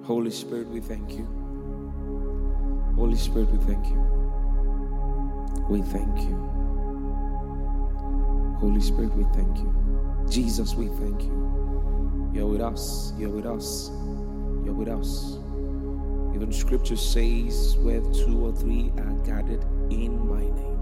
Holy Spirit, we thank you. Holy Spirit, we thank you. We thank you. Holy Spirit, we thank you. Jesus, we thank you. You're with us. You're with us. You're with us. Even scripture says, where 2 or 3 are gathered in my name,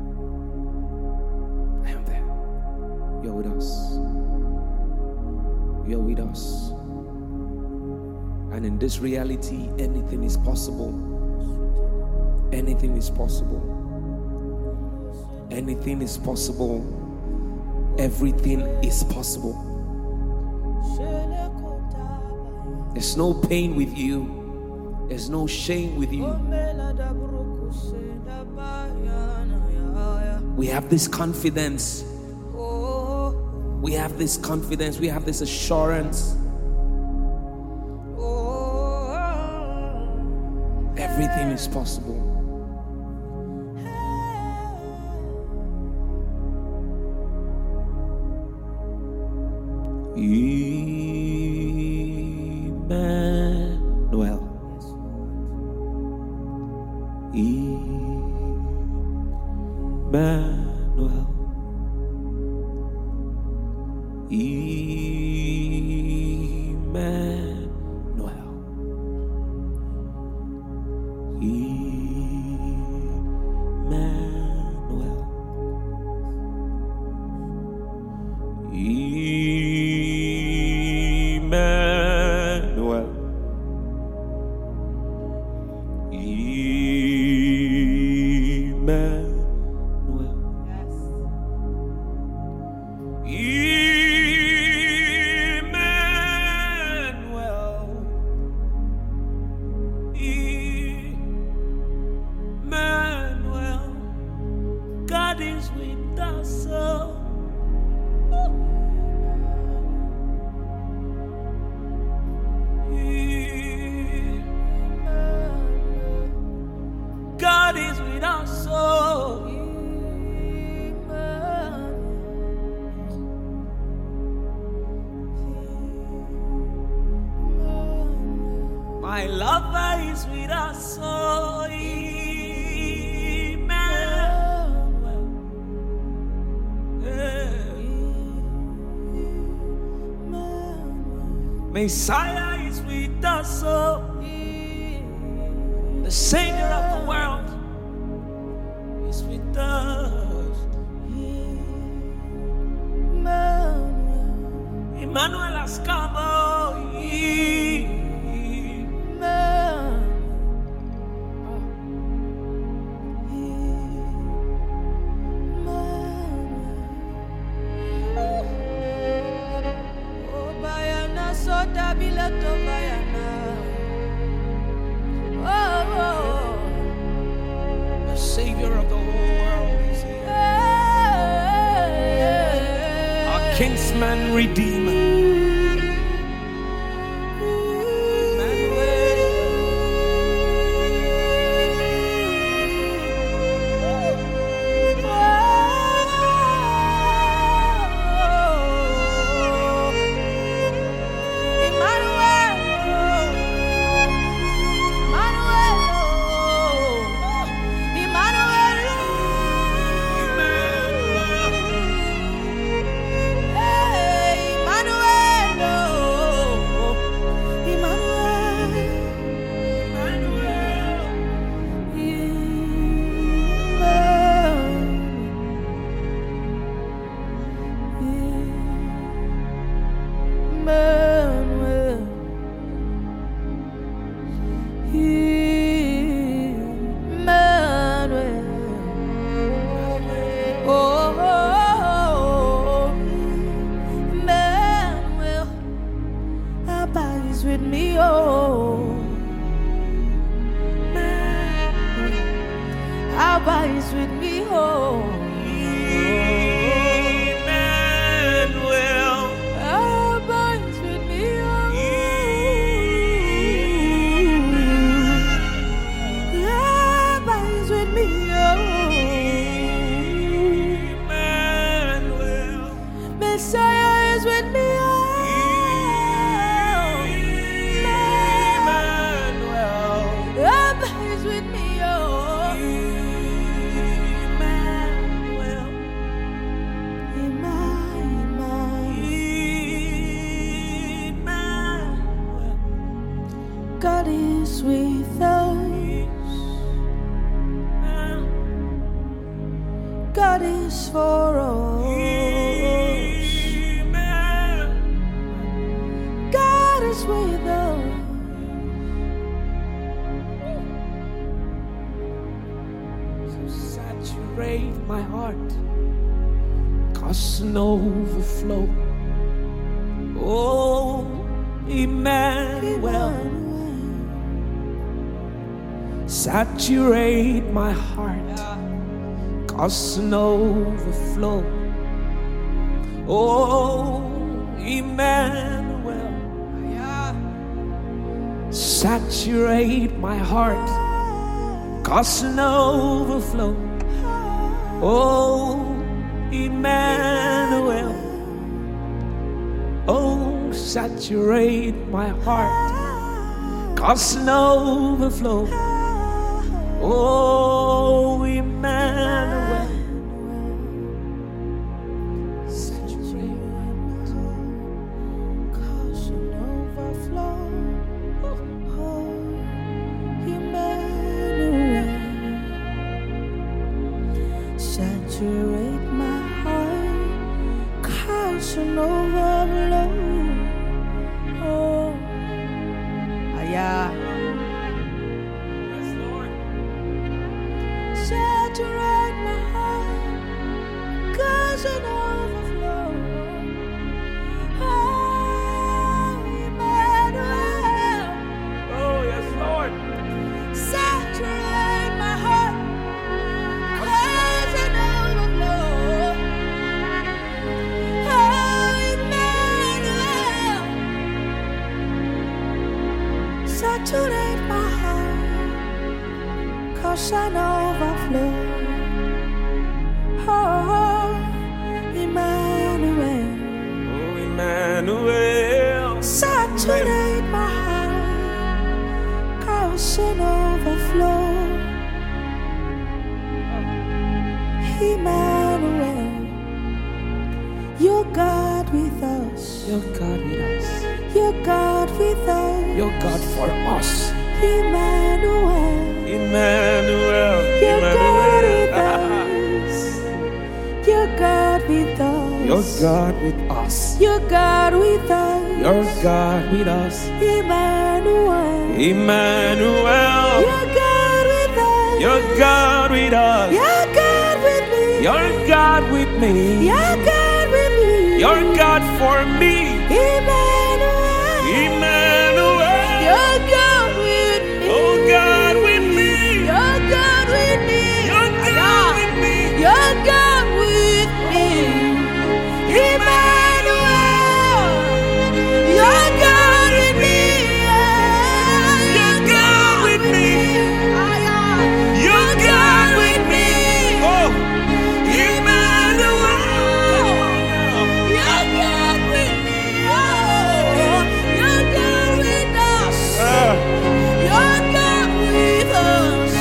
I am there. You're with us. You're with us. And in this reality, anything is possible. Anything is possible. Anything is possible. Everything is possible. There's no pain with you. There's no shame with you. We have this confidence. We have this confidence. We have this assurance. Everything is possible. Emmanuel. Emmanuel. My lover is with us, oh Emmanuel. Messiah is with us, oh, the Savior of the world is with us. Emmanuel has come, oh the Savior of the whole world is here. Our kinsman redeemer. With me, oh, Abba is with me, oh, Emmanuel. Abba is with me, oh, Abba is with me, oh, Emmanuel. Messiah is with me, oh. God is with us. God is for us. God is with us. So saturate my heart, cause an overflow. Oh, Emmanuel, saturate my heart, cause an overflow. Oh, Emmanuel, saturate my heart, cause an overflow. Oh, Emmanuel, oh, saturate my heart, cause an overflow. Oh, Emmanuel, saturate my heart, Cause an overflow. Oh, Emmanuel, saturate my heart, cause an overflow. Oh, yeah. yes, Lord. Saturate my heart, cause an overflow. Oh, Emmanuel, Oh, yes, Lord. saturate my heart, cause an overflow. Oh, Emmanuel, saturate my heart, cause an overflow. Oh, Emmanuel, Oh, Emmanuel, saturate my heart, cause an overflow. Emmanuel, you're God with us. you're God with us. You're God with us. You're God for us. Emmanuel, Emmanuel, you're God with Emmanuel. us. You're God with us. You're God with us. You're God with us. You're God with us. Emmanuel, Emmanuel, you're God with us. you're God with us. You're God with me. You're God with me. You're God with me. You're God for me. Emmanuel, Emmanuel, you're God with me. oh God with me. You're God with me. You're God with me. You're God with me. Emmanuel, you're God with me. You're God with me. You're God with me. Oh, Emmanuel. You're God with me. You're God with us. You're God with us.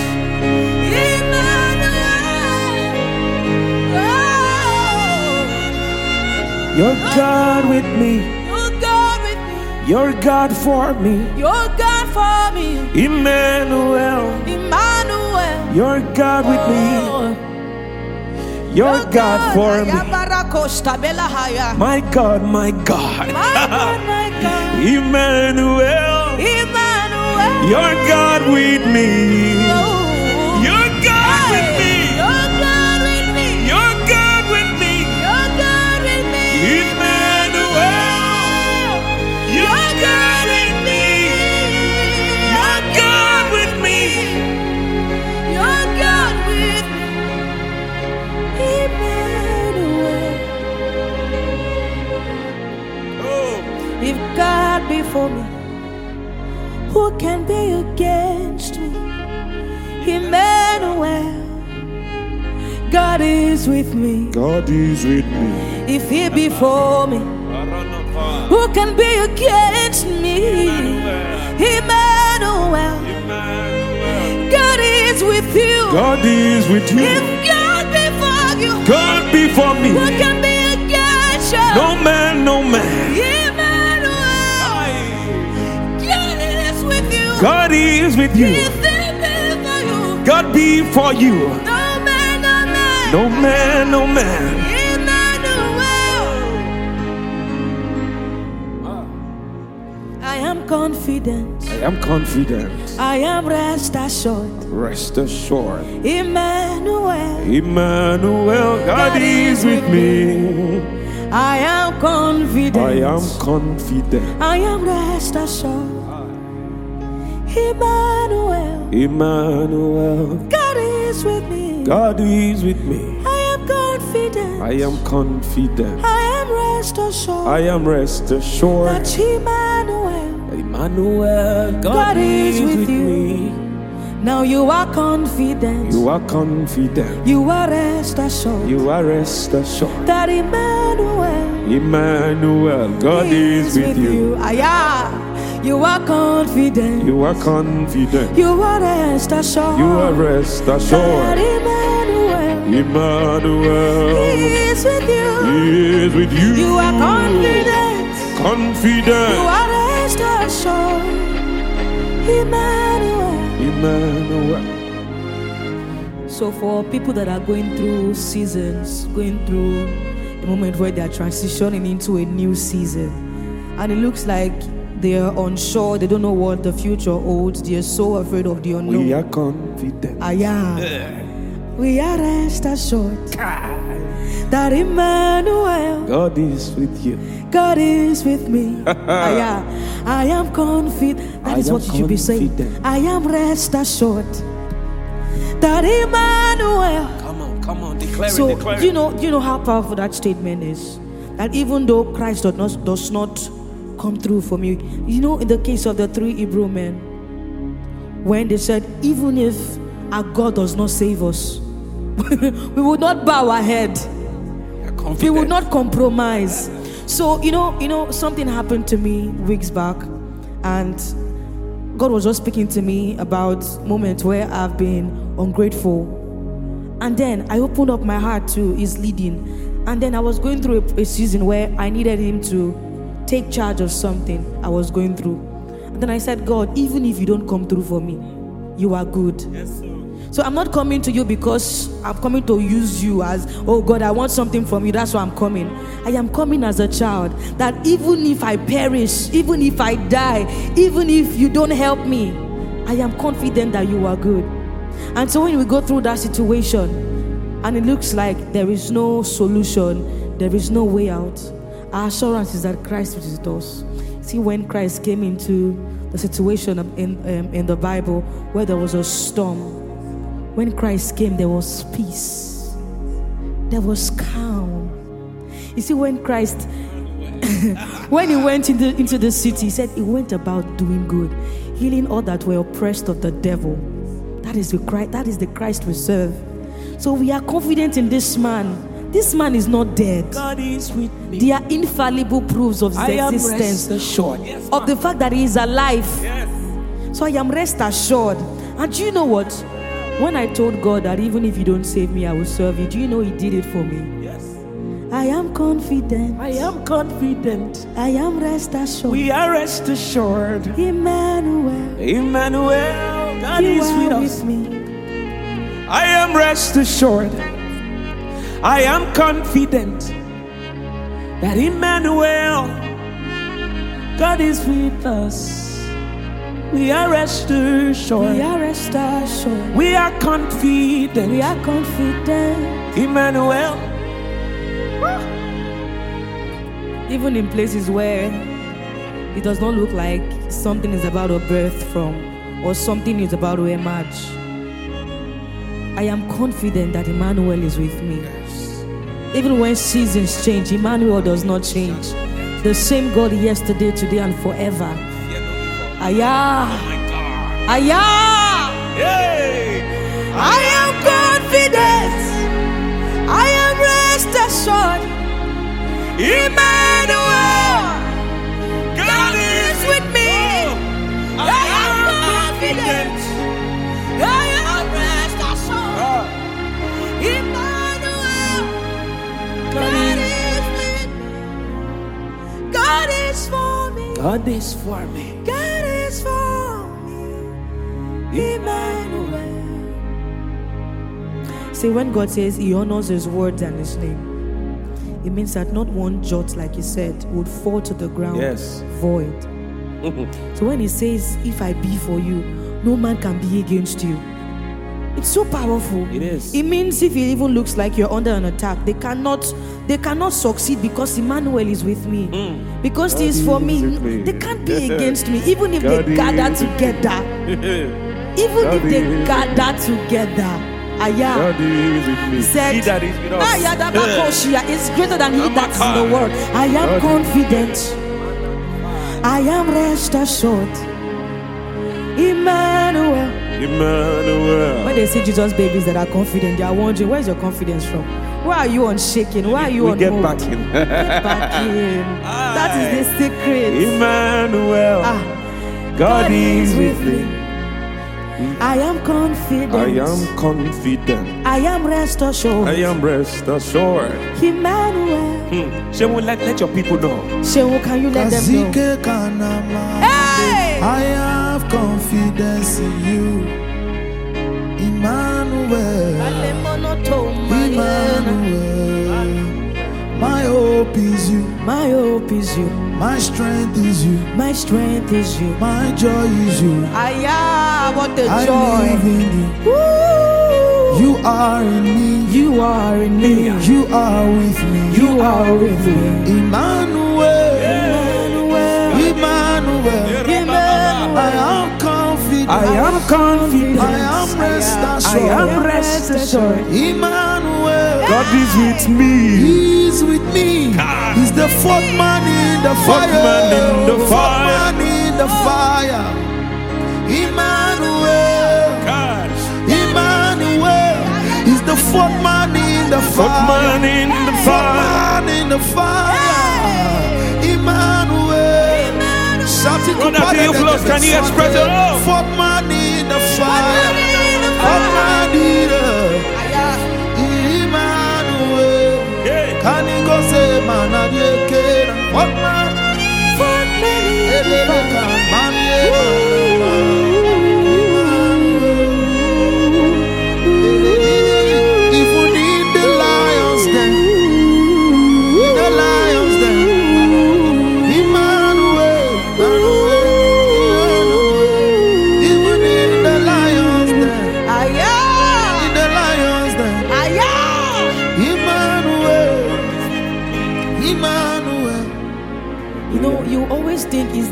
Emmanuel. You're God with me. You're God with me. You're God for me. You're God for me. Emmanuel. Emmanuel. You're God with me. You're God for me. My God, my God. My God, my God. Emmanuel. Emmanuel. You're God with me. You're God with me. You're God with me. You're God with me. You're God with me. Emmanuel. You're God with me. You're God with me. You're God with me. Emmanuel. Oh, If God be for me, who can be against me? Emmanuel. God is with me. God is with me. If He be for me, who can be against me? Emmanuel. God is with you. God is with you. If God be for you, God be for me. who can be against you? No man, no man. Emmanuel. God is with you. God is with you. God be for you. No man, no man. No man, no man. I am confident. I am confident. I am rest assured. Rest assured. Emmanuel. Emmanuel, God is with me. I am confident. I am confident. I am rest assured. Emmanuel. Emmanuel, God is with me. God is with me. I am confident. I am confident. I am rest assured. I am rest assured. That Emmanuel. Emmanuel, God is with me. Now you are confident. You are confident. You are rest assured. You are rest assured. That Emmanuel. Emmanuel, God is with you. You are confident. You are confident. You are rest assured. You are rest That assured. Emmanuel. Emmanuel, He is with you. He is with you. You are confident. Confident. You are rest assured. Emmanuel. Emmanuel. So for people that are going through seasons, going through a moment where they are transitioning into a new season, and it looks like they are unsure, they don't know what the future holds, they are so afraid of the unknown. We are confident. We are rest assured that Emmanuel, God is with you. God is with me. I am confident. That is what you should be saying. I am rest assured that Emmanuel. Come on, declare So it, declare it. you know how powerful that statement is. That even though Christ does not come through for me, you know, in the case of the 3 Hebrew men, when they said, even if our God does not save us, we would not bow our head. We would not compromise. So you know, something happened to me weeks back, and God was just speaking to me about moments where I've been ungrateful. And then I opened up my heart to His leading. And then I was going through a season where I needed Him to take charge of something I was going through. And then I said, God, even if you don't come through for me, you are good. Yes, sir. So I'm not coming to you because I'm coming to use you as, oh God, I want something from you, that's why I'm coming. I am coming as a child, that even if I perish, even if I die, even if you don't help me, I am confident that you are good. And so when we go through that situation and it looks like there is no solution, there is no way out, our assurance is that Christ is with us. See, when Christ came into the situation in the Bible where there was a storm, when Christ came, there was peace. There was calm. You see, when Christ, when He went into the city, He said He went about doing good, healing all that were oppressed of the devil. That is the Christ we serve. So we are confident in this man. This man is not dead. God is with me. They are infallible proofs of His existence, assured. of the fact that He is alive. Yes. So I am rest assured. And do you know what? When I told God that even if you don't save me, I will serve you, do you know He did it for me? Yes. I am confident. I am confident. I am rest assured. We are rest assured. Emmanuel, Emmanuel, God you is are with us. me. I am rest assured. I am confident that Emmanuel, God is with us. We are rest assured. We are rest assured. We are confident. We are confident. Emmanuel. Even in places where it does not look like something is about to birth from or something is about to emerge, I am confident that Emmanuel is with me. Even when seasons change, Emmanuel does not change. The same God yesterday, today, and forever. Ayah. Oh my God. Ayah. Hey. I am confident. I am rest assured. Emmanuel, God is with me. I am confident. I am rest assured. Emmanuel, God is with me. God is for me. God is for me. God is for me. Emmanuel. See, when God says He honors His words and His name, it means that not one jot, like He said, would fall to the ground void. So when He says, if I be for you, no man can be against you, it's so powerful. It is. It means if it even looks like you're under an attack, they cannot succeed because Emmanuel is with me. Because He is for me. They can't be against me. Even if they gather together. Even if they gather together. He said, He that is with us is greater than he that's in the world. I am confident. I am rest assured. Emmanuel. When they see Jesus babies that are confident, they are wondering, where's your confidence from? Why are you unshaken? Why are you get back in? Get back in. That is the secret. Emmanuel. God is with me. I am confident. I am confident. I am rest assured. I am rest assured. Emmanuel. She won't let your people know. Shehu, can you let them know? Hey! I have confidence in you. Emmanuel. Emmanuel. My hope is you. My hope is you. My strength is you. My strength is you. My joy is you. What a I joy. live in you. Woo! You are in me. You are in me. You are with me. You are with me. Emmanuel. Emmanuel. Emmanuel. Emmanuel. I am confident. I am confident. I am rest assured. I am rest assured. Emmanuel. God is with me. He is with me. He's the fourth man in the fire. Fourth man in the Fourth fire. man in the fire. Emmanuel. God. Emmanuel. He's the fourth man in the Fourth fire. man in the fire. Fourth man in the fire. Emmanuel. Shout it to Brother Theophilus, can you express it all? Fourth man in the fire. Fourth man in the Emmanuel. Can you go say man and you can? What man? Fourth man in the even in the lions den, in the lions den, Emmanuel, even in the lions den, in the lions den, Emmanuel. You know, you always think, was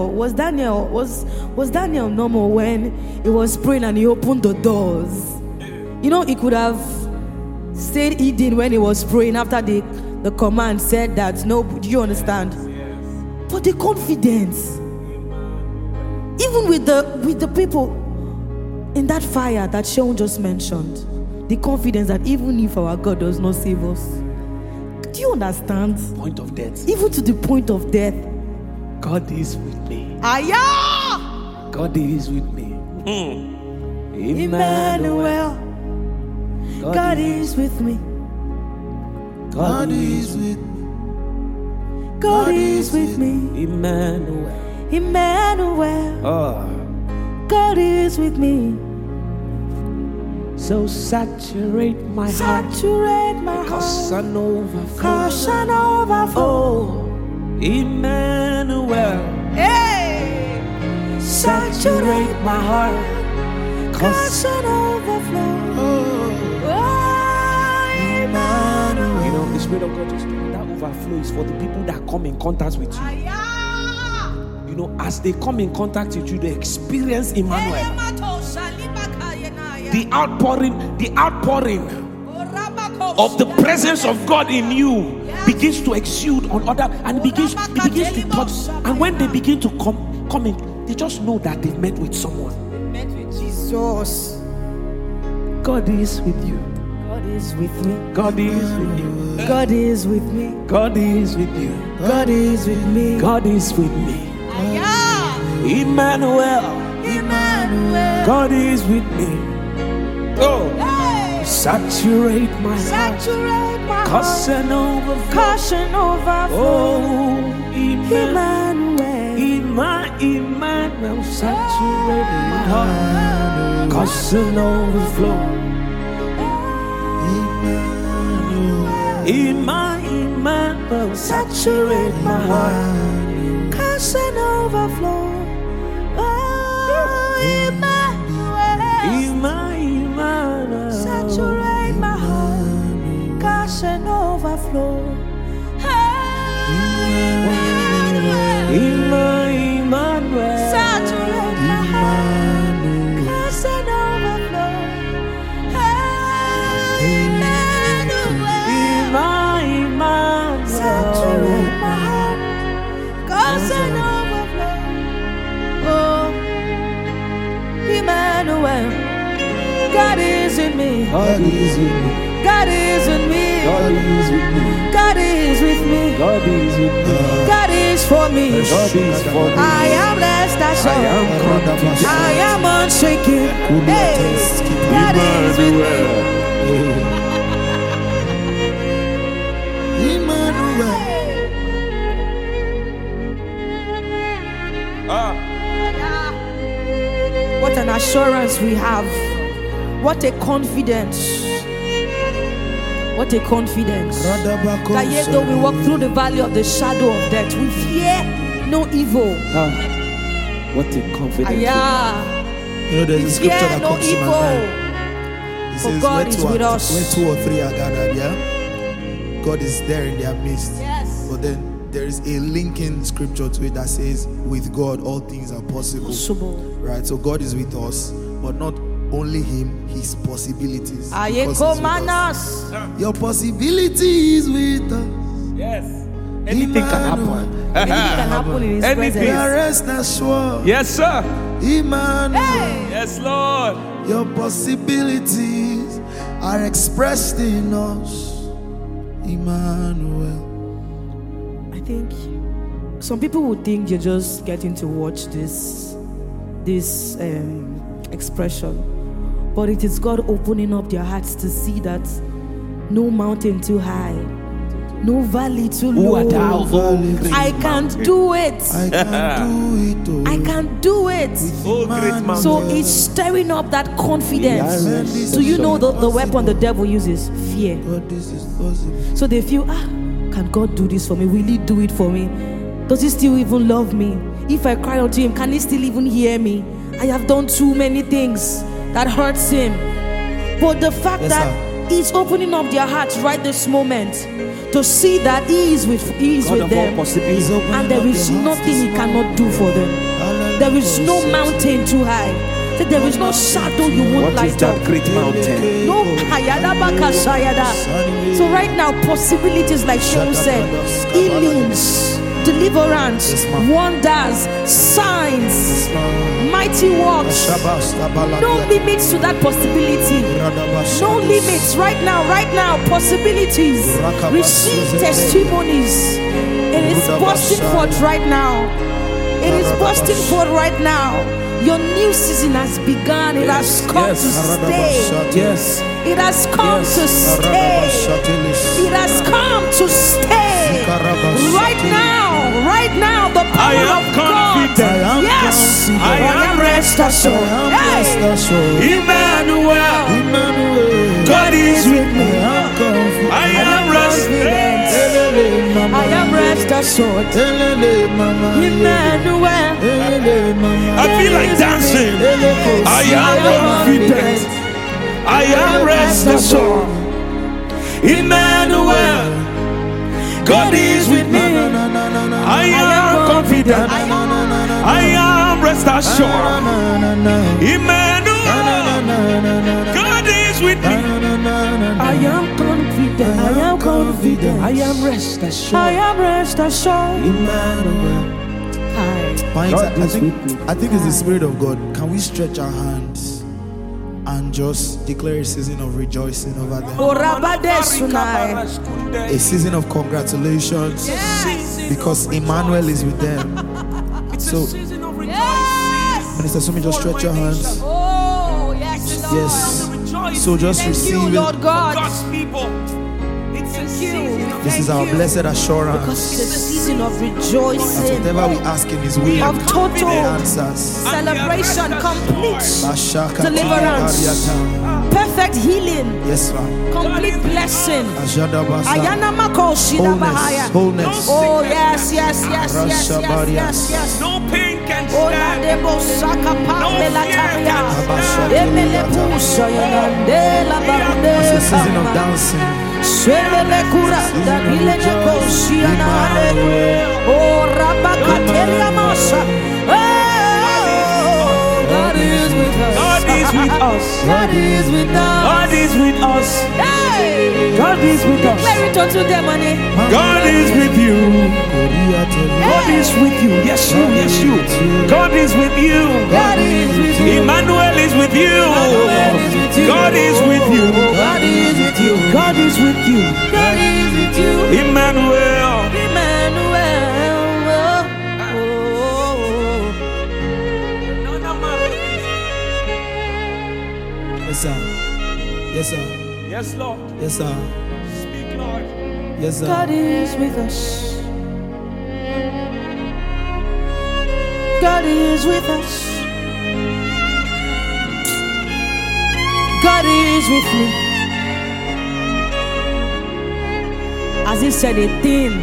Daniel normal when he was praying and he opened the doors? You know, he could have stayed hidden when he was praying after the command said that. No, do you understand? But the confidence, even with the people in that fire that Sean just mentioned, the confidence that even if our God does not save us, do you understand? Point of death. Even to the point of death, God is with me. God is with me. Emmanuel. God is with me. God is with me. God is with me. Emmanuel. Emmanuel. God is with me. So saturate my heart. Saturate my Cause heart. an overflow. Cause an overflow. Emmanuel. Hey. Saturate my heart. Cause an overflow. Emmanuel. You know, the Spirit of God just told me that overflow is for the people that come in contact with you. You know, as they come in contact with you, they experience Emmanuel. The outpouring of the presence of God in you begins to exude on other, and it begins to touch. And when they begin to come in, they just know that they've met with someone. Met with Jesus. God is with you. God is with me. God is with you. God is with me. God is with you. God is with me. God is with me. Emmanuel. Emmanuel. God is with me. Oh, Hey. saturate my heart. Saturate my Cause heart. an overflow. Cause an overflow. Oh, Emmanuel. Emmanuel. Emmanuel, saturate my heart, cause an overflow. Emmanuel, saturate my heart, cause an overflow. Oh, Emmanuel, saturate my heart, cause an overflow. Emmanuel, saturate my heart, cause an overflow. Emmanuel, saturate my heart, cause an overflow. Oh, Emmanuel, God is in me. God is in me. God is in me. God is with me. God is with me. God is with me. God is for me. God is for me. I am blessed, that's all. I am confident. I am unshaken. Hey, God is with me. Emmanuel. What an assurance we have. What a confidence. What a confidence. That yet though we walk through the valley of the shadow of death, we fear no evil. What a confidence. You know, there's a scripture that no comes to my evil. mind. It For says, God where is two with are- us. Where 2 or 3 are gathered, yeah? God is there in their midst. Yes. But then there is a linking scripture to it that says, with God, all things are possible. Right? So God is with us, but not only Him, His possibilities. Because He's with us. Your possibility is with us. Yes. Anything can happen. Anything can happen in His Anything. presence. Rest assured. Yes, sir. Emmanuel. Yes, Lord. Your possibilities are expressed in us. Emmanuel. I think some people would think you're just getting to watch this expression, but it is God opening up their hearts to see that no mountain too high, no valley too Who low. art thou, O great I can't do it. I can do it. Oh. I can't do it. Oh, great man. So it's stirring up that confidence. Yes. So you know the weapon the devil uses, fear. God, this is possible. So they feel, can God do this for me? Will He do it for me? Does He still even love me? If I cry out to Him, can He still even hear me? I have done too many things that hurts Him. But the fact that He's opening up their hearts right this moment to see that He is with them, and there is nothing He cannot do for them. There is no mountain too high. There is no shadow you won't What is light up. that great mountain? No hayada baka shayada. So right now, possibilities like Sean said, healings, deliverance, wonders, signs, mighty works. No limits to that possibility. No limits right now, possibilities. Receive testimonies. It is bursting forth right now. It is bursting forth right now. Your new season has begun. It has come to stay. Yes. It has come to stay. It has come to stay. Right now, the power of God. Yes, I am rest assured. Emmanuel, God is with me. I am rest. I am rest assured. Emmanuel, I feel like dancing. I am confident. I am rest assured. Emmanuel, God is with me. I am confident. I am rest assured. Emmanuel, God is with me. I am confident. I am confident. I am rest assured. I am rest assured. Emmanuel, I think it's the Spirit of God. Can we stretch our hands and just declare a season of rejoicing over them? A season of congratulations. Because Emmanuel is with them. So, Minister Sumi, just stretch your hands. Oh, yes, Lord. Yes. So just Thank receive you, it. Lord God. God's people. It's a This is our blessed assurance. Because it's a season of rejoicing. Whatever we ask in His will, of total answers. Celebration, complete deliverance, perfect healing, yes, complete blessing. Wholeness. Oh yes. No pain can stand. No It's a season of dancing. God is with us. God is with us. God is with us. God is with us. Hey! God is with us. Declare it unto them, honey. God is with you. God is with you. Yes, you. Yes, you. God is with you. God is with you. Emmanuel is with you. God is with you. God is with you. God is with you. God is with you. Emmanuel. Emmanuel. Yes, sir. Yes, sir. Yes, Lord. Yes, sir. Speak, Lord. Yes, sir. God is with us. God is with us. God is with me. As He said a thing,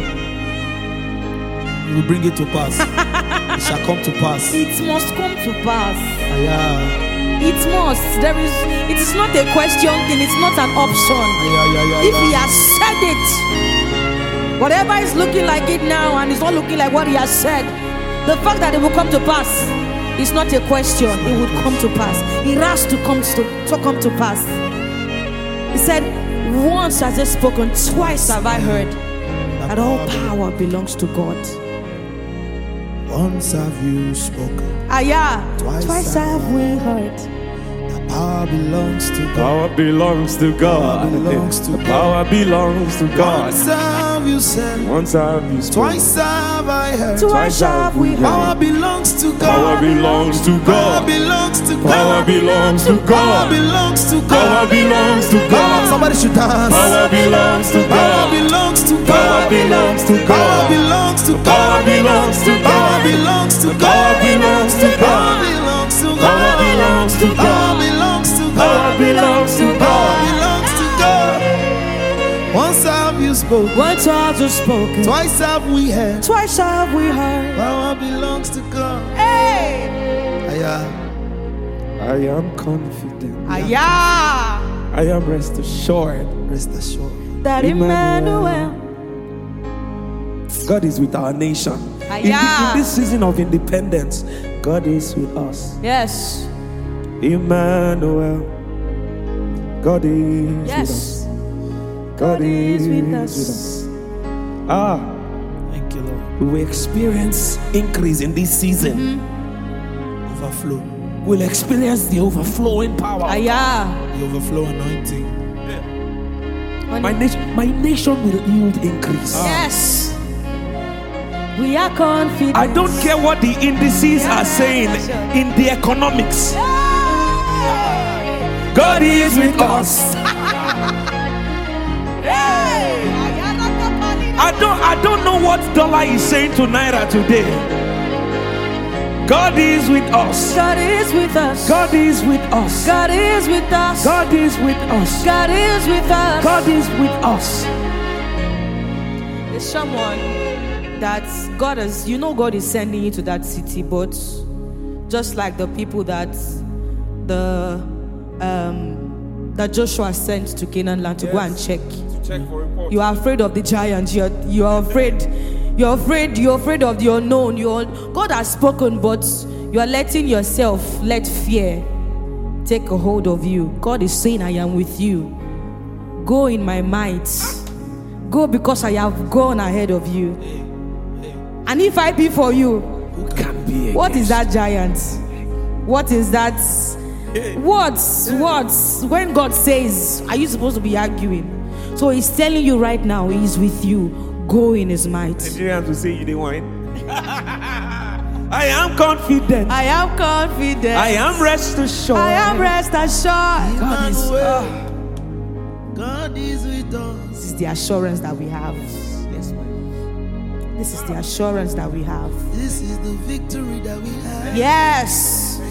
He will bring it to pass. It shall come to pass. it must come to pass. Yeah. It must. It is not a question thing. It's not an option. If He has said it, whatever is looking like it now and it's not looking like what He has said, the fact that it will come to pass is not a question. It would come to pass. It has to come to pass. He said, once has He spoken, twice have I heard that all power belongs to God. Once have you spoken. Twice have we heard. The power belongs to God. Power belongs to God. Power belongs to God. Once have you said. Once have you spoken. Twice have I heard. Twice have we heard. Power belongs to God. Power belongs to Power God. belongs to God. Power belongs to Power God. belongs to God. Power belongs to God. Somebody should dance. Power belongs to Power God. belongs to God. Power belongs to Power God. belongs to God. Power belongs to Power God. belongs to God. Power belongs to Power God. belongs to God. Power belongs to Power God. belongs to Power God. belongs to Power God. belongs to God. Once have you spoken. Once have you spoken. Twice have we heard. Twice have we heard. Power belongs to God. Hey! I am confident. I am rest assured. Rest assured. that Emmanuel. God is with our nation. In this season of independence, God is with us. Yes. Emmanuel. God is with us. God is with us. Thank you, Lord. We will experience increase in this season. Overflow. We'll experience the overflowing power. The overflow anointing. My nation will yield increase. Yes. We are confident. I don't care what the indices are saying in the economics. God is with us. I don't know what dollar is saying to Naira today. God is with us. God is with us. God is with us. God is with us. God is with us. God is with us. God is with us. There's someone that God is, God is sending you to that city, but just like the people that Joshua sent to Canaan land to go and check. You are afraid of the giants. You are afraid. You're afraid of the unknown. God has spoken, but you are letting yourself let fear take a hold of you. God is saying, I am with you. Go in my might. Go because I have gone ahead of you. And if I be for you, who can be what is that giant? What is that? What? When God says, are you supposed to be arguing? So He's telling you right now, He's with you. Go in His might. Nigerians will say you didn't wine. I am confident. I am confident. I am rest assured. I am rest assured. God is God is with us. This is the assurance that we have. Yes, ma'am. This is the assurance that we have. This is the victory that we have. Yes.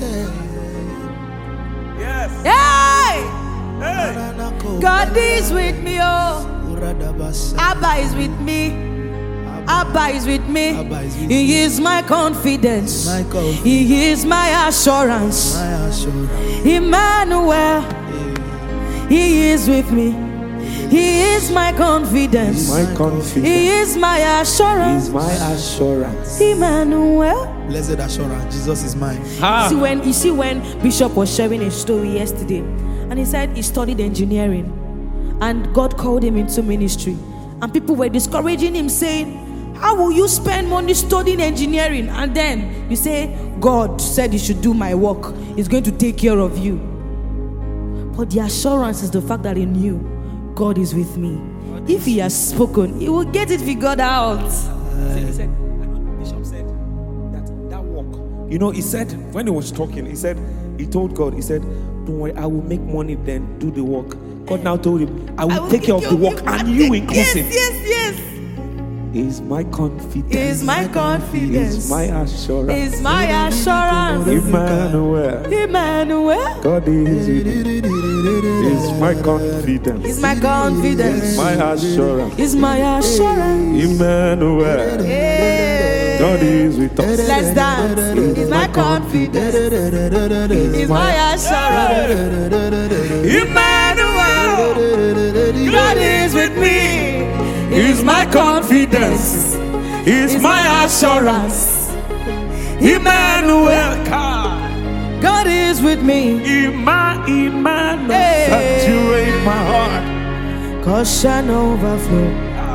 Yes. Hey! Hey. God is with me, oh. Abba is with me. Abba is with me. Abba is with He is my confidence. My confidence. He is my assurance. My assurance. Emmanuel. He is with me. He is my confidence. My confidence. He is my assurance. Is my assurance. Emmanuel. Blessed assurance. Jesus is mine. You see when Bishop was sharing a story yesterday, and he said he studied engineering, and God called him into ministry, and people were discouraging him, saying, how will you spend money studying engineering? And then you say, God said you should do my work. He's going to take care of you. But the assurance is the fact that he knew God is with me. If he has spoken, he will get it figured out. He said, I know Bishop said that work. You know, he said, when he was talking, he told God, he said, don't worry, I will make money, then do the work. God now told him, I will take care of the work, and you inclusive. Yes. Is my confidence. Is my confidence. Is my assurance. Is my assurance. Emmanuel. Emmanuel. God is with me. Is my confidence. Is my confidence. Is my assurance. Is my assurance. Emmanuel. Hey. God is with us. Let's dance. Is my confidence. Is my assurance. Emmanuel. God is with me. Is my confidence. Is my assurance. Emmanuel. God is with me. Emmanuel. Hey. Saturate my heart. Caution overflow.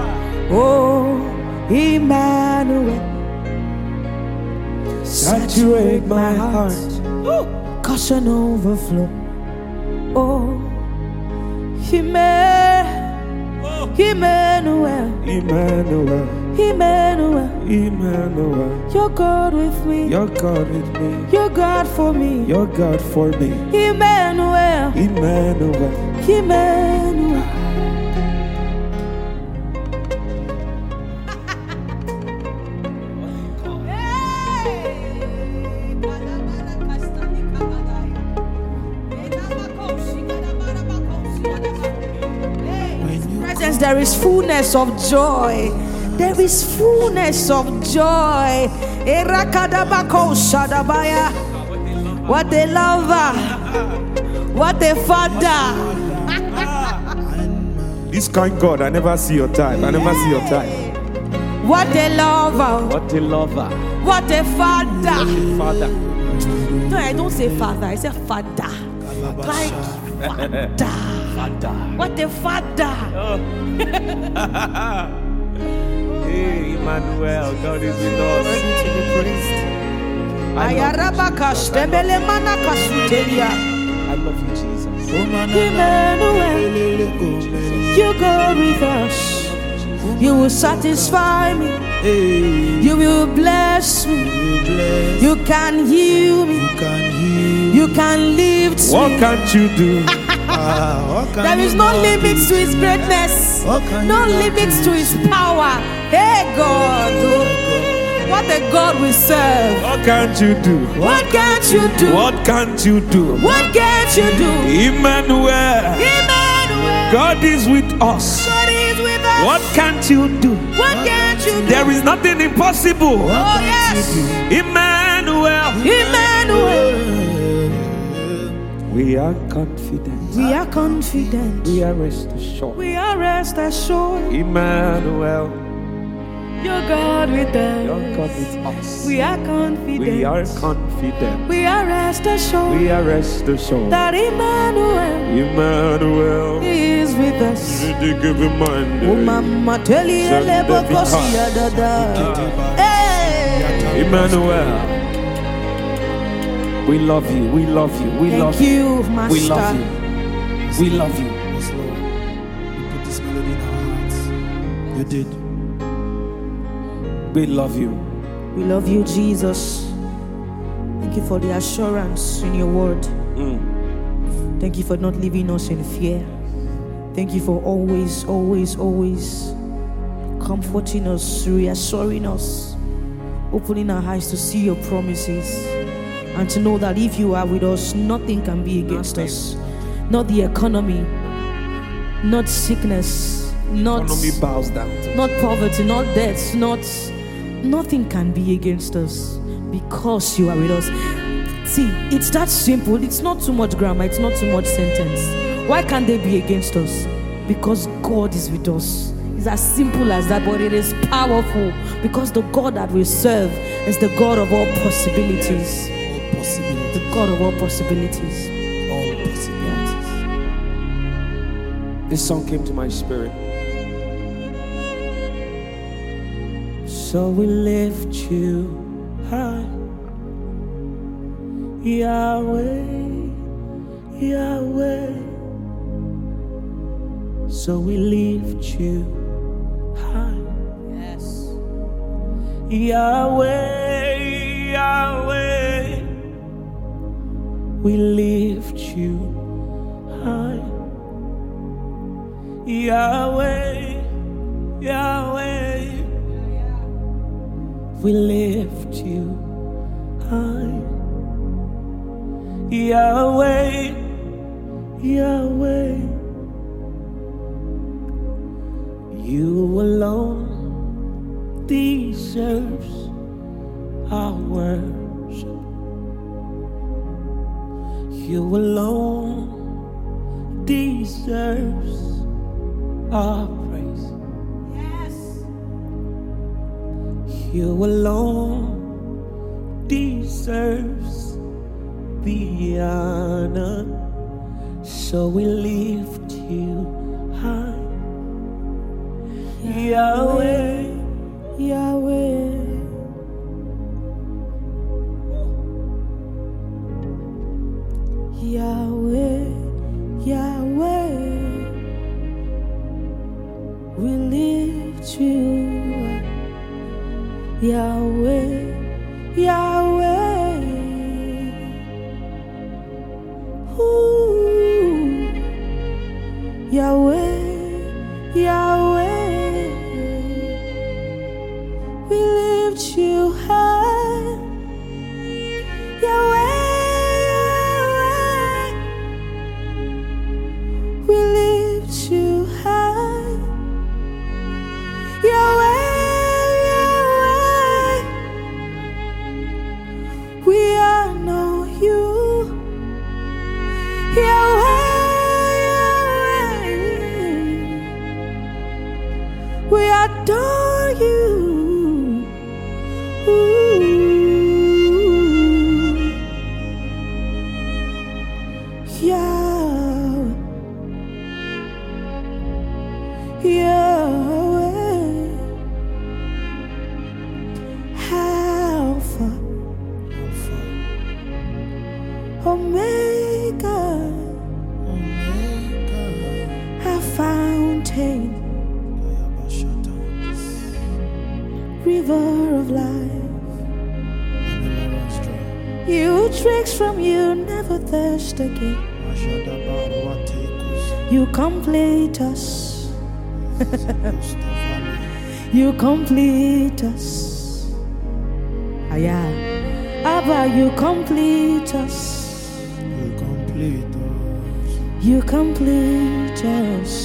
Oh, Emmanuel. Saturate my heart. Caution overflow. Oh, Emmanuel. Emmanuel. Emmanuel. You're God with me. You're God with me. You're God for me. You're God for me. Emmanuel. Emmanuel. Emmanuel. There is fullness of joy. There is fullness of joy. What a lover. What a father. This kind God, I never see your time. I never see your time. What a lover. What a lover. What a father. Father. No, I don't say father. I say father. Like father. What a father. Hey, Emmanuel, God is with us. Worthy to be praised. I love you, Jesus. Emmanuel, you go with us. You will satisfy me. You will bless me. You can heal me. You can lift me. What can't you do? There is no limits to his greatness. No limits to his power. Hey God, what a God we serve. What can't you do? What can't you do? What can't you do? What can't you do? Emmanuel. Emmanuel. God is with us. God is with us. What can't you do? What can't you do? There is nothing impossible. Oh yes. Emmanuel. Emmanuel. We are confident. We are confident. We are rest assured. We are rest assured. Emmanuel. You're God with us. You're God with us. We are confident. We are confident. We are rest assured. We are rest assured. That Emmanuel is with us. Oh, Mama, tell you, Emmanuel. We love you. We love you. We love you. Master. We love you. We love you. Yes, Lord. You put this melody in our hearts. You did. We love you. We love you, Jesus. Thank you for the assurance in your word. Thank you for not leaving us in fear. Thank you for always, always, always comforting us, reassuring us, opening our eyes to see your promises, and to know that if you are with us, nothing can be against us. Not the economy, not sickness, not economy bows down, not poverty, not death, nothing can be against us because you are with us. See, it's that simple. It's not too much grammar, it's not too much sentence. Why can't they be against us? Because God is with us. It's as simple as that, but it is powerful because the God that we serve is the God of all possibilities. The God of all possibilities. All possibilities. This song came to my spirit. So we lift you high, Yahweh, Yahweh. So we lift you high. Yes. Yahweh, Yahweh. We lift you high. Yahweh, Yahweh. We lift you high. Yahweh, Yahweh. You alone deserves our worship. You alone deserves our praise. Yes. You alone deserves the honor. So we lift you high. Yahweh, Yahweh. Yahweh, Yahweh. We lift you up. Yahweh, Yahweh. Ooh. Yahweh, Yahweh. We lift you high. Yahweh, Yahweh. We lift you high. Yahweh, Yahweh. We honor you. Yahweh, Yahweh. We adore you. Omega, a fountain, river of life. You drinks from you, never thirst again. You complete us. You complete us. Aya, Abba, you complete us. You complete us.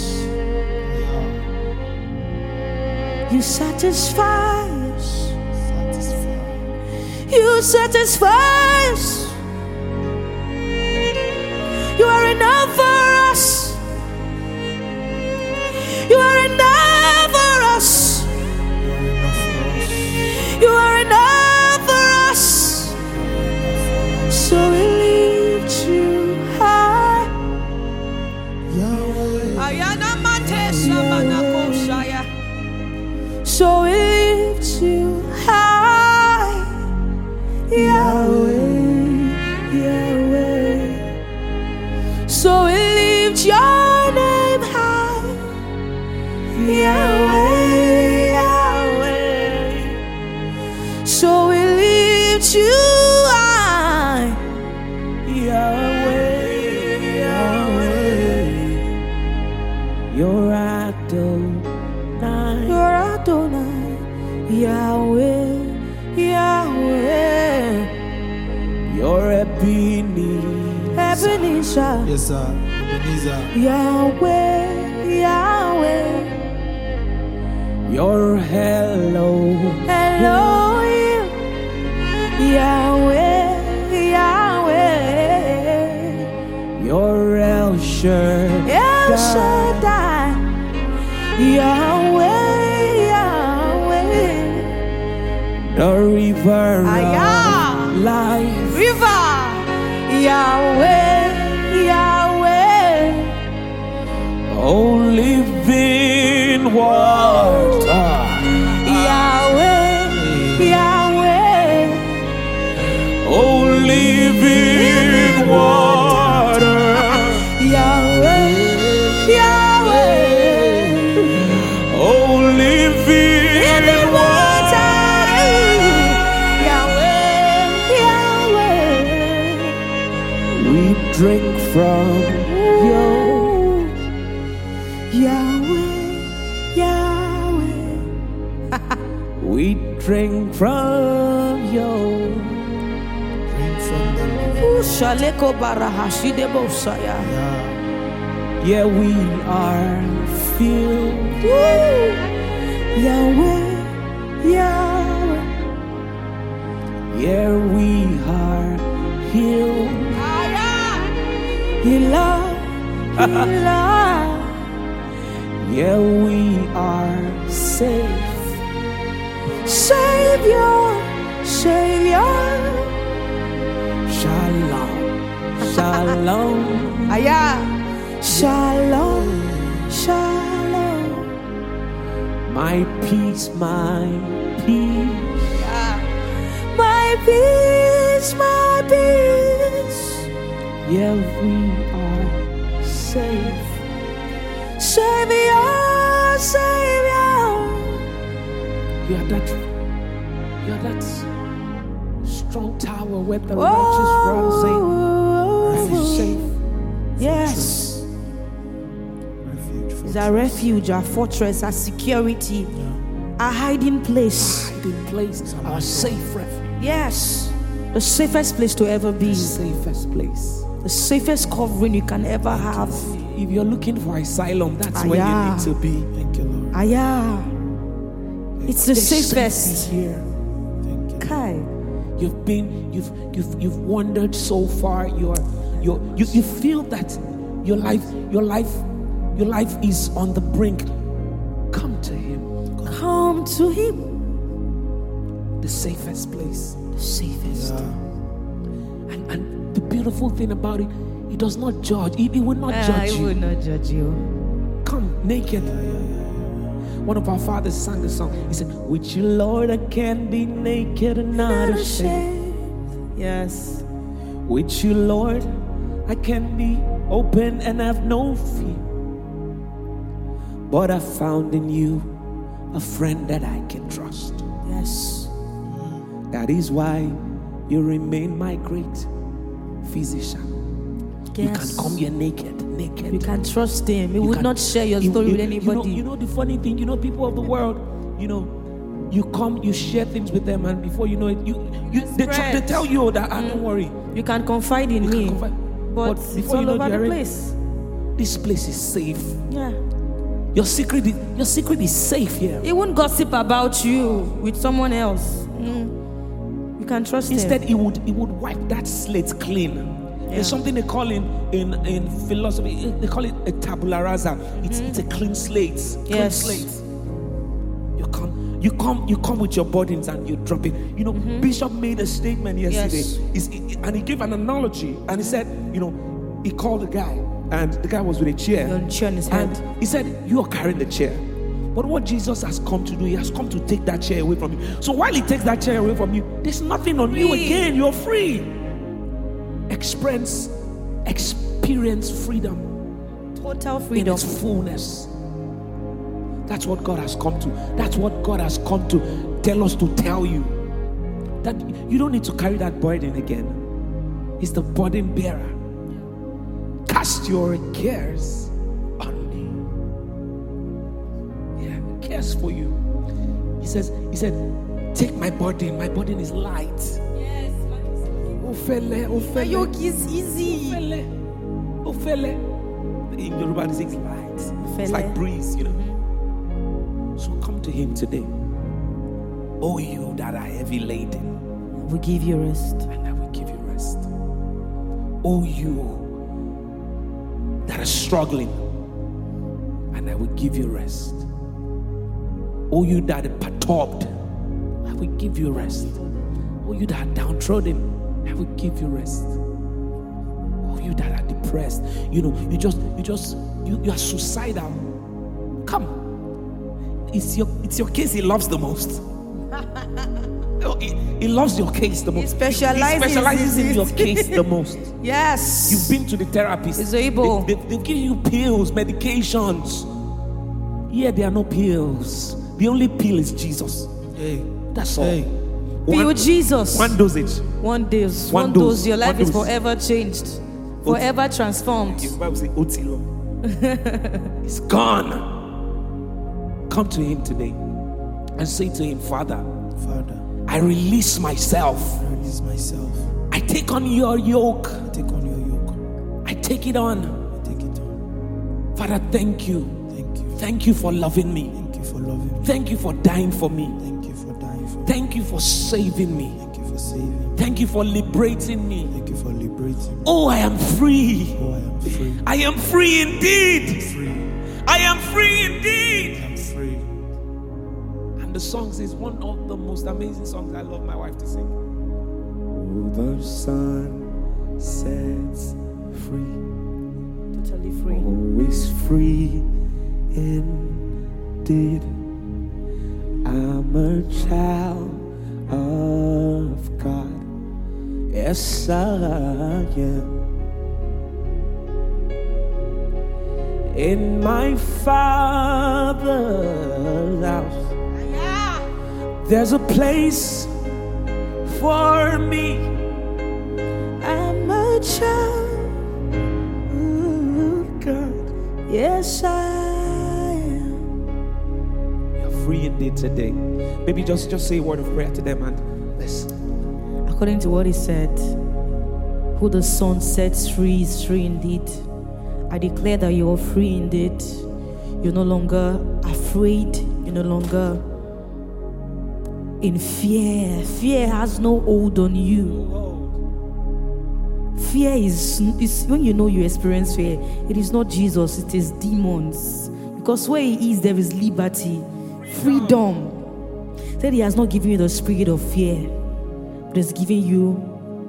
You satisfy us. You satisfy us. You are enough for us. You are enough for us. You are enough for us. So we lift you high. So we lift you high. Yahweh, Yahweh. So we lift your name high. Yahweh, Yahweh. So we lift you high. Yahweh, Yahweh. Your Ebenezer. Yes, sir. Ebenezer. Yahweh, Yahweh. Your Elohim. Yahweh, Yahweh. Your El Shaddai. El Shaddai. Yahweh, Yahweh. The river of life. River. Yahweh, Yahweh. Oh, living water. Yahweh, Yahweh. Oh, living water. Yahweh, Yahweh. Oh, living water. Yahweh, Yahweh. We drink from you. Yahweh, Yahweh. We drink from you. Drink from the Shaleko barahashi de bosaya. Yeah, we are filled. Yahweh, Yahweh. Yeah, we are healed. Ilah, Ilah. Yeah, we are safe. Savior, Savior. Shalom, shalom. Shalom, Shalom. My peace, my peace. My peace, my peace. Yeah, we are safe. Savior, Savior. You're that strong tower where the righteous run, saying, I'm safe. Yes. refuge. It's our refuge, our fortress, our security, our hiding place. Hiding place, our safe refuge. Yes. The safest place to ever be. The safest place. The safest covering you can ever have. If you're looking for asylum, that's where you need to be. Thank you, Lord. It's the There's safest safety here. Thank you. Kai. You've wandered so far. You feel that your life is on the brink. Come to Him. Come to Him. The safest place. The safest. And the beautiful thing about it, He does not judge. He will not judge He you. will not judge you. Come naked. One of our fathers sang a song. He said, with you, Lord, I can be naked and not ashamed. Yes. With you, Lord, I can be open and have no fear. But I found in you a friend that I can trust. Yes. That is why you remain my great physician. Yes. You can come here naked. You can trust Him. He would not share your story with anybody. You know the funny thing, people of the world, you come, you share things with them, and before you know it, they tell you that, don't worry. You can confide in me. But it's all over the place. This place is safe. Yeah. Your secret is safe here. He won't gossip about you with someone else. You can trust Instead, Him. he would wipe that slate clean. There's something they call in philosophy, they call it a tabula rasa. It's a clean slate. Yes. Clean slate. You come with your burdens and you drop it. Bishop made a statement yesterday. Yes. And he gave an analogy. And he said, he called the guy, and the guy was with a chair. On his head. And he said, you are carrying the chair. But what Jesus has come to do, He has come to take that chair away from you. So while He takes that chair away from you, there's nothing on you again. You're free. Experience freedom. Total In freedom. its fullness. That's what God has come to. That's what God has come to tell us to tell you. That you don't need to carry that burden again. He's the burden bearer. Cast your cares on me. Yeah, He cares for you. He said, take my burden. My burden is light. The yoke is easy. In Yoruba, it's light. It's like breeze, you know. So come to him today. Oh, you that are heavy laden, we give you rest. And I will give you rest. Oh, you that are struggling, and I will give you rest. Oh, you that are perturbed, I will give you rest. Oh, you that are downtrodden, I will give you rest. Oh, you that are depressed, you know, you are suicidal. Come. It's your case he loves the most. He loves your case the most. He specializes in your case the most. Yes. You've been to the therapist. He's able. They give you pills, medications. Here there are no pills. The only pill is Jesus. Hey. That's all. Hey. Be with Jesus. One dosage. One dose. Your life is forever changed. Forever transformed. Your Bible says, Otilo. It's gone. Come to him today and say to him, Father, I release myself. I take on your yoke. I take it on. Father, thank you. Thank you for loving me. Thank you for dying for me. Thank you for saving me. Thank you for liberating me. Oh, I am free. I am free indeed. I am free indeed. And the song is one of the most amazing songs I love my wife to sing. Oh, the sun sets free. Totally free. Oh, is free indeed. I'm a child of God. Yes, I am. In my Father's house, there's a place for me. I'm a child of God. Yes, I am. You're free indeed today. Maybe just say a word of prayer to them and listen. According to what he said, who the Son sets free is free indeed. I declare that you are free indeed. You're no longer afraid. You're no longer in fear. Fear has no hold on you. Fear is when you know you experience fear, it is not Jesus, it is demons. Because where he is, there is liberty, freedom. Said he has not given you the spirit of fear, but he's giving you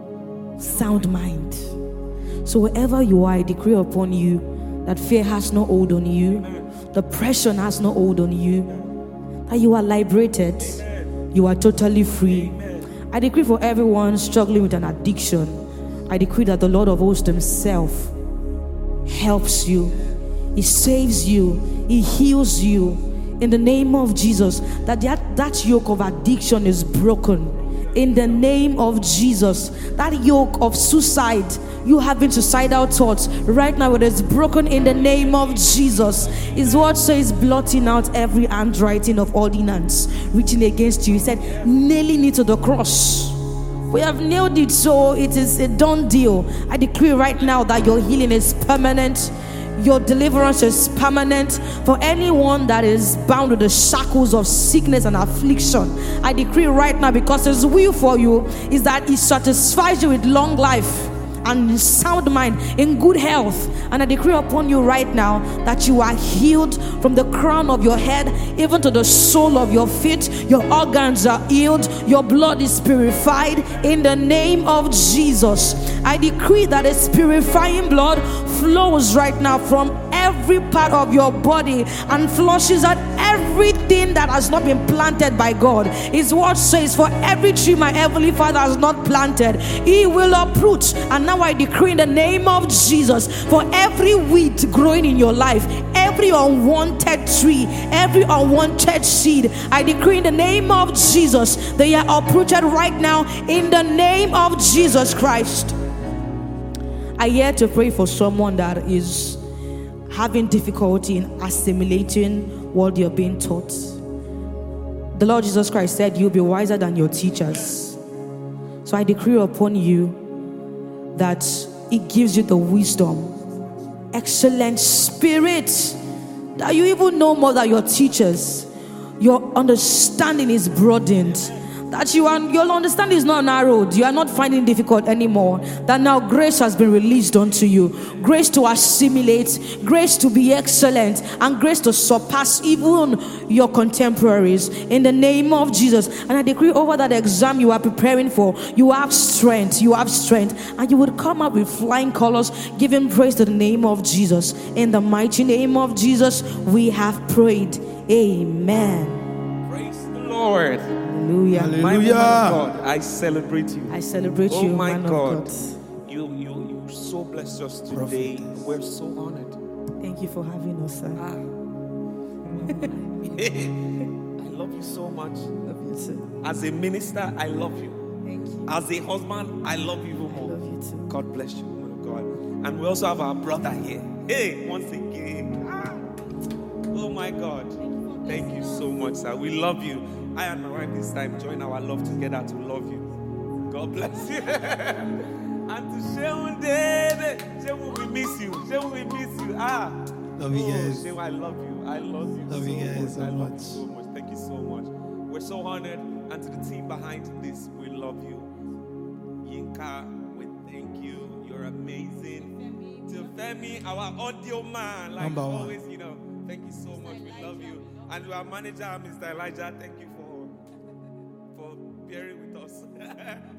sound mind. So wherever you are, I decree upon you that fear has no hold on you, depression has no hold on you, that you are liberated, you are totally free. I decree for everyone struggling with an addiction, I decree that the Lord of hosts himself helps you, he saves you, he heals you in the name of Jesus, that yoke of addiction is broken. In the name of Jesus, that yoke of suicide, you having suicidal thoughts, right now it is broken in the name of Jesus. His word says, blotting out every handwriting of ordinance written against you. He said, nailing it to the cross. We have nailed it, so it is a done deal. I decree right now that your healing is permanent. Your deliverance is permanent. For anyone that is bound with the shackles of sickness and affliction, I decree right now, because his will for you is that he satisfies you with long life and sound mind, in good health. And I decree upon you right now that you are healed from the crown of your head even to the sole of your feet. Your organs are healed, your blood is purified in the name of Jesus. I decree that a purifying blood flows right now from every part of your body and flushes out everything that has not been planted by God. His word says, for every tree my heavenly Father has not planted, he will uproot. And now I decree in the name of Jesus, for every weed growing in your life, every unwanted tree, every unwanted seed, I decree in the name of Jesus, they are uprooted right now in the name of Jesus Christ. I here to pray for someone that is having difficulty in assimilating what you're being taught. The Lord Jesus Christ said, you'll be wiser than your teachers. So I decree upon you that it gives you the wisdom, excellent spirit, that you even know more than your teachers. Your understanding is broadened. That your understanding is not narrowed. You are not finding it difficult anymore. That now grace has been released unto you. Grace to assimilate, grace to be excellent, and grace to surpass even your contemporaries. In the name of Jesus. And I decree over that exam you are preparing for, you have strength, and you would come up with flying colors, giving praise to the name of Jesus. In the mighty name of Jesus, we have prayed. Amen. Praise the Lord. Hallelujah. Hallelujah. My woman of God, I celebrate you. I celebrate oh you, my man God. of God. You so blessed us today. Prophetess. We're so honored. Thank you for having us, sir. I love you so much. Love you too. As a minister, I love you. Thank you. As a husband, I love you even more. I love you too. God bless you, woman of God. And we also have our brother here. Hey, once again. Oh my God. Thank you so much, sir. We love you. I and my wife this time join our love together to love you. God bless you. And to Sheun David. Sheun, we miss you. Sheun, we miss you. Love you guys. Sheun, I love you. I love you. Love you guys so I love you much. so much. Thank you so much. We're so honored. And to the team behind this, we love you. Yinka, we thank you. You're amazing. To Femi, our audio man, like Number one. always, thank you so much. We love you. And to our manager, Mr. Elijah, thank you for bearing with us.